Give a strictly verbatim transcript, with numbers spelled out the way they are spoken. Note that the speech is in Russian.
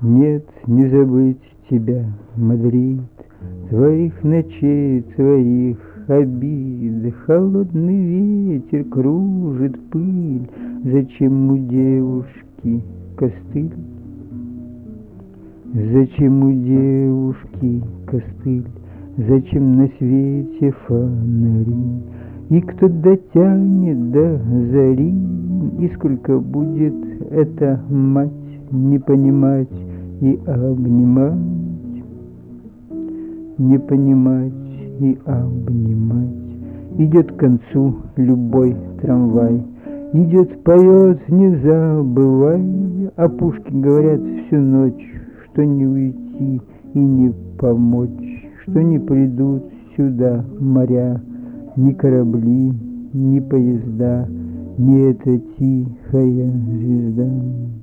Нет, не забыть тебя, Мадрид, твоих ночей, твоих обид. Холодный ветер кружит пыль. Зачем у девушки костыль? Зачем у девушки костыль? Зачем на свете фонари? И кто дотянет до зари? И сколько будет эта мать не понимать и обнимать, не понимать и обнимать. Идет к концу любой трамвай, идет, поет, не забывай. А пушки говорят всю ночь, что не уйти и не помочь, что не придут сюда моря, ни корабли, ни поезда, ни эта тихая звезда.